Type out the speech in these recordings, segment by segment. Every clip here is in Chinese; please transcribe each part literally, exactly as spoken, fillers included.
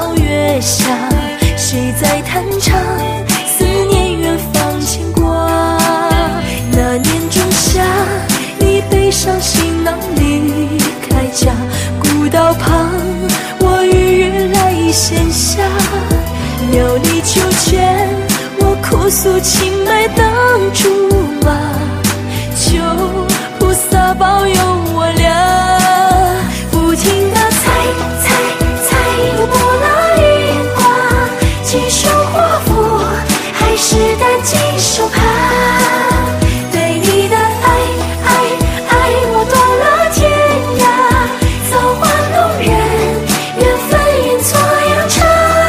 桥月下，谁在弹唱思念远方牵挂。那年仲夏，你背上行囊离开家，古道旁我与月来闲暇，袅丽秋千我哭诉青梅当竹马，求菩萨保佑我俩不停地猜猜猜，又拨了一卦，几手华服还是单几手帕，对你的爱爱爱我断了天涯，早换路人，缘分阴错阳差。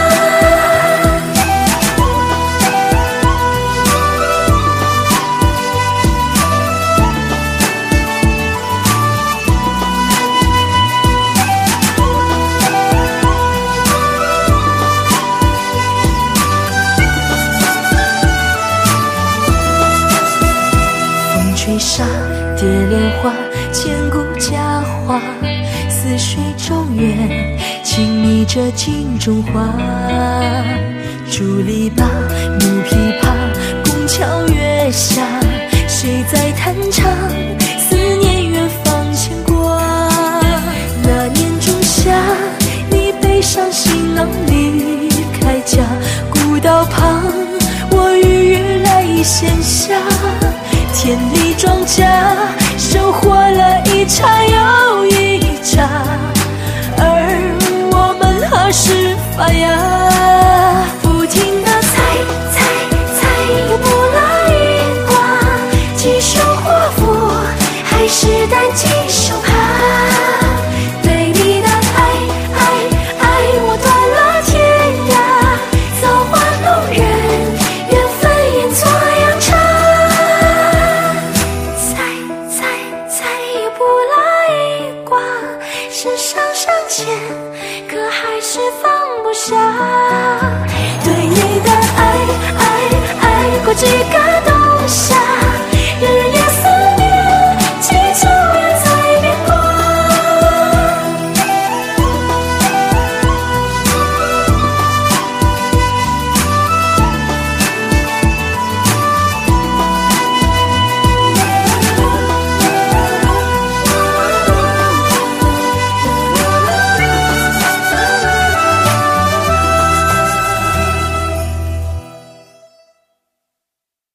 吹沙蝶莲花，千古佳话，似水中月，轻昵着镜中花。竹篱笆，木琵琶，拱桥月下，谁在弹唱思念远方牵挂。那年仲夏，你背上行囊离开家，古道旁我与月来闲暇，田里庄稼收获了一茬又一茬，而我们何时发芽？不停地猜猜猜，又拨了一卦，几手华服还是单几手帕，对你的爱爱爱我断了天涯，早换路人，缘分阴错阳差。是上上签，可还是放不下，对你的爱爱爱过几个